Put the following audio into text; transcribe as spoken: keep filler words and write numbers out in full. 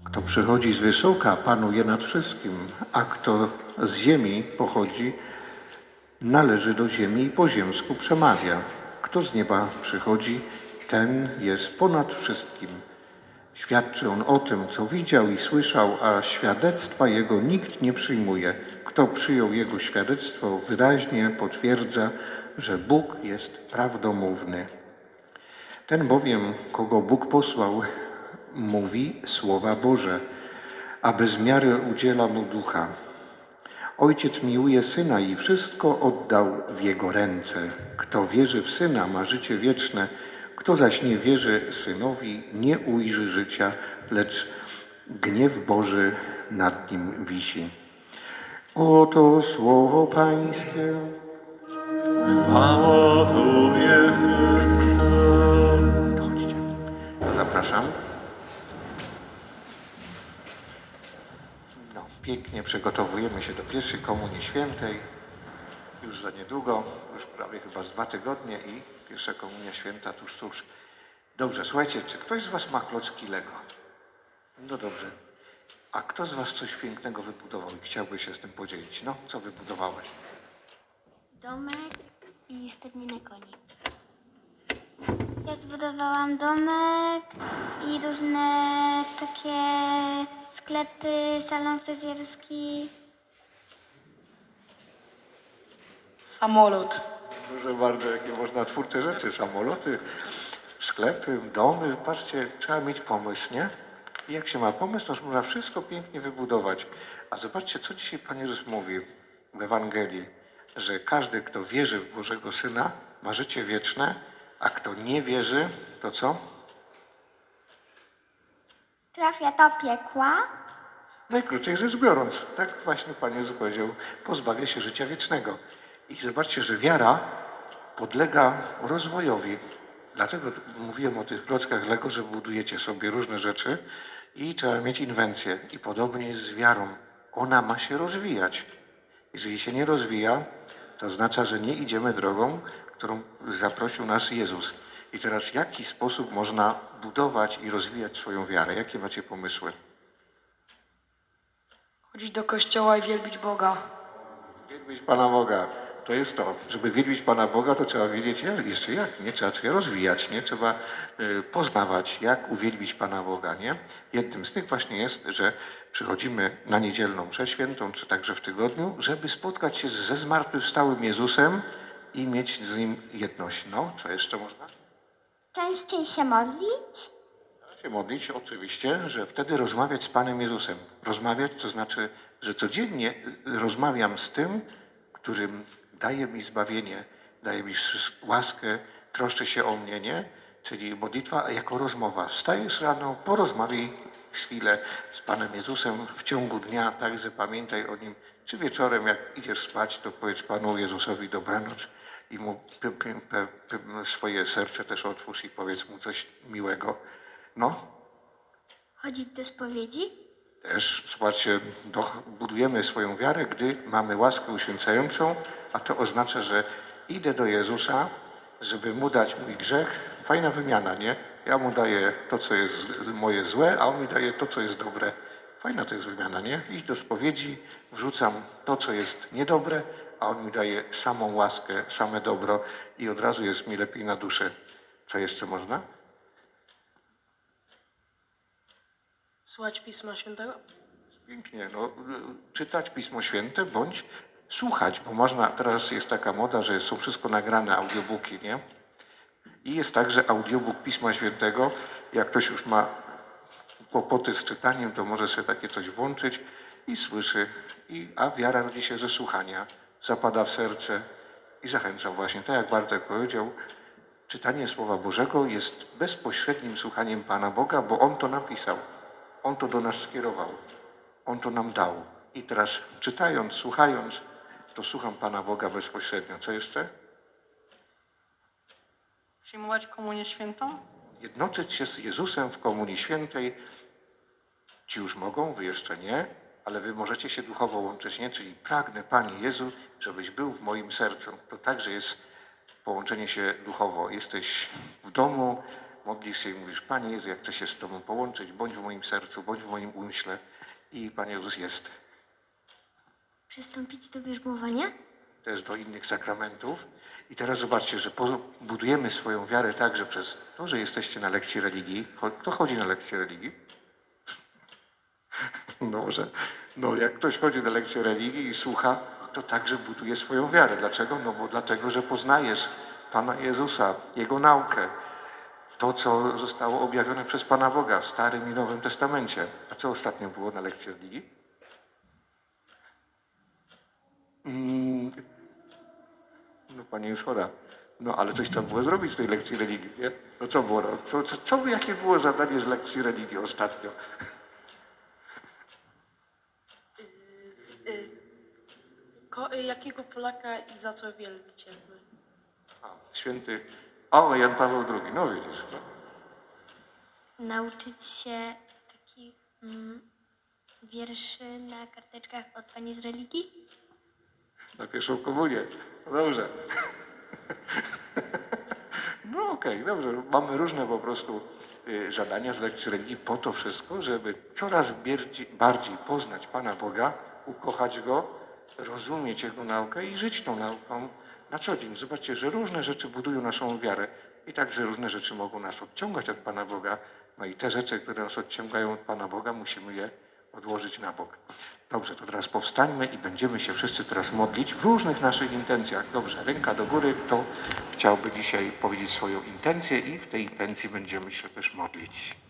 Kto przychodzi z wysoka, panuje nad wszystkim, a kto z ziemi pochodzi, należy do ziemi i po ziemsku przemawia. Kto z nieba przychodzi, ten jest ponad wszystkim. Świadczy on o tym, co widział i słyszał, a świadectwa jego nikt nie przyjmuje. Kto przyjął jego świadectwo, wyraźnie potwierdza, że Bóg jest prawdomówny. Ten bowiem, kogo Bóg posłał, mówi słowa Boże, a bez miary udziela mu ducha. Ojciec miłuje Syna i wszystko oddał w Jego ręce. Kto wierzy w Syna, ma życie wieczne, kto zaś nie wierzy Synowi, nie ujrzy życia, lecz gniew Boży nad nim wisi. Oto słowo Pańskie. Chwała Tobie, Chryste. Chodźcie. Zapraszam. No, pięknie przygotowujemy się do pierwszej Komunii Świętej. Już za niedługo, już prawie chyba z dwa tygodnie i pierwsza Komunia Święta tuż, tuż. Dobrze, słuchajcie, czy ktoś z was ma klocki Lego? No dobrze. A kto z was coś pięknego wybudował i chciałby się z tym podzielić? No, co wybudowałeś? Domek i stadninę koni. Ja zbudowałam domek i różne takie sklepy, salon fryzjerski. Samolot. Proszę bardzo, jakie można twórcze rzeczy, samoloty, sklepy, domy. Patrzcie, trzeba mieć pomysł, nie? I jak się ma pomysł, to można wszystko pięknie wybudować. A zobaczcie, co dzisiaj Pan Jezus mówi w Ewangelii, że każdy, kto wierzy w Bożego Syna, ma życie wieczne, a kto nie wierzy, to co? Trafia do piekła. Najkrócej rzecz biorąc, tak właśnie Pan Jezus powiedział, pozbawia się życia wiecznego. I zobaczcie, że wiara podlega rozwojowi. Dlatego mówiłem o tych klockach Lego, że budujecie sobie różne rzeczy i trzeba mieć inwencję. I podobnie jest z wiarą. Ona ma się rozwijać. Jeżeli się nie rozwija, to oznacza, że nie idziemy drogą, którą zaprosił nas Jezus. I teraz w jaki sposób można budować i rozwijać swoją wiarę? Jakie macie pomysły? Chodzić do kościoła i wielbić Boga. Wielbić Pana Boga. To jest to. Żeby wielbić Pana Boga, to trzeba wiedzieć jak, jeszcze jak, nie? Trzeba się rozwijać, nie? Trzeba y, poznawać, jak uwielbić Pana Boga, nie? Jednym z tych właśnie jest, że przychodzimy na niedzielną mszę świętą, czy także w tygodniu, żeby spotkać się ze zmartwychwstałym Jezusem i mieć z Nim jedność. No, co jeszcze można? Częściej się modlić. Się modlić oczywiście, że wtedy rozmawiać z Panem Jezusem. Rozmawiać to znaczy, że codziennie rozmawiam z tym, którym daje mi zbawienie, daje mi łaskę, troszczy się o mnie, nie? Czyli modlitwa jako rozmowa. Wstajesz rano, porozmawiaj chwilę z Panem Jezusem w ciągu dnia, także pamiętaj o Nim. Czy wieczorem, jak idziesz spać, to powiedz Panu Jezusowi dobranoc i Mu p- p- p- p- swoje serce też otwórz i powiedz Mu coś miłego. No, Chodzić do spowiedzi. też, zobaczcie, do, budujemy swoją wiarę, gdy mamy łaskę uświęcającą, a to oznacza, że idę do Jezusa, żeby Mu dać mój grzech. Fajna wymiana, nie? Ja Mu daję to, co jest moje złe, a On mi daje to, co jest dobre. Fajna to jest wymiana, nie? Iść do spowiedzi, wrzucam to, co jest niedobre, a On mi daje samą łaskę, same dobro i od razu jest mi lepiej na duszę. Co jeszcze można? Słuchać Pisma Świętego. Pięknie, no, czytać Pismo Święte bądź słuchać, bo można, teraz jest taka moda, że są wszystko nagrane, audiobooki, nie? I jest tak, że audiobook Pisma Świętego, jak ktoś już ma kłopoty z czytaniem, to może sobie takie coś włączyć i słyszy, i, a wiara rodzi się ze słuchania, zapada w serce i zachęcam właśnie, tak jak Bartek powiedział, czytanie Słowa Bożego jest bezpośrednim słuchaniem Pana Boga, bo On to napisał. On to do nas skierował. On to nam dał. I teraz czytając, słuchając, to słucham Pana Boga bezpośrednio. Co jeszcze? Przyjmować komunię świętą. Jednoczyć się z Jezusem w Komunii Świętej. Ci już mogą, wy jeszcze nie, ale wy możecie się duchowo łączyć, nie? Czyli pragnę, Panie Jezu, żebyś był w moim sercu. To także jest połączenie się duchowo. Jesteś w domu, modlisz się i mówisz, Panie Jezu, jak chcę się z Tobą połączyć, bądź w moim sercu, bądź w moim umyśle i Pan Jezus jest. Przystąpić do bierzmowania? Też do innych sakramentów. I teraz zobaczcie, że po- budujemy swoją wiarę tak, że przez to, że jesteście na lekcji religii, cho- kto chodzi na lekcję religii? No może, no jak ktoś chodzi na lekcję religii i słucha, to także buduje swoją wiarę. Dlaczego? No bo dlatego, że poznajesz Pana Jezusa, Jego naukę, to, co zostało objawione przez Pana Boga w Starym i Nowym Testamencie. A co ostatnio było na lekcji religii? Mm, no Pani już chora. No ale coś trzeba było zrobić z tej lekcji religii, nie? No co było? No, co, co, co, jakie było zadanie z lekcji religii ostatnio? Y, ko, y, jakiego Polaka i za co wielbić jakby? A, święty... O, Jan Paweł drugi, no widzisz. No. Nauczyć się takich mm, wierszy na karteczkach od pani z religii? Na pierwszą komunię. No dobrze. No okej, dobrze. Mamy różne po prostu y, zadania z lekcji religii po to wszystko, żeby coraz bardziej, bardziej poznać Pana Boga, ukochać Go, rozumieć Jego naukę i żyć tą nauką na co dzień. Zobaczcie, że różne rzeczy budują naszą wiarę i także różne rzeczy mogą nas odciągać od Pana Boga. No i te rzeczy, które nas odciągają od Pana Boga, musimy je odłożyć na bok. Dobrze, to teraz powstańmy i będziemy się wszyscy teraz modlić w różnych naszych intencjach. Dobrze, ręka do góry, kto chciałby dzisiaj powiedzieć swoją intencję i w tej intencji będziemy się też modlić.